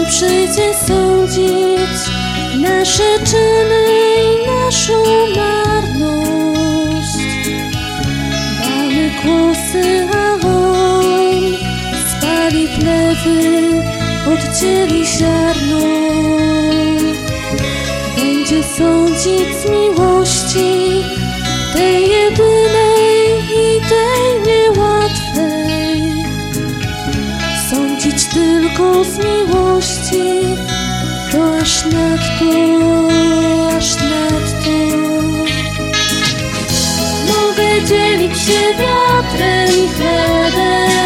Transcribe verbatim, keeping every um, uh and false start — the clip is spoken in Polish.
przyjdzie sądzić nasze czyny i naszą marność. Mamy kłosy, a On spali plewy, oddzieli ziarno. Będzie sądzić z miłości, tej jedynej i tej niełatwej. Sądzić tylko z miłości, to aż nadto, aż nadto. Mogę dzielić się wiatrem i chlebem,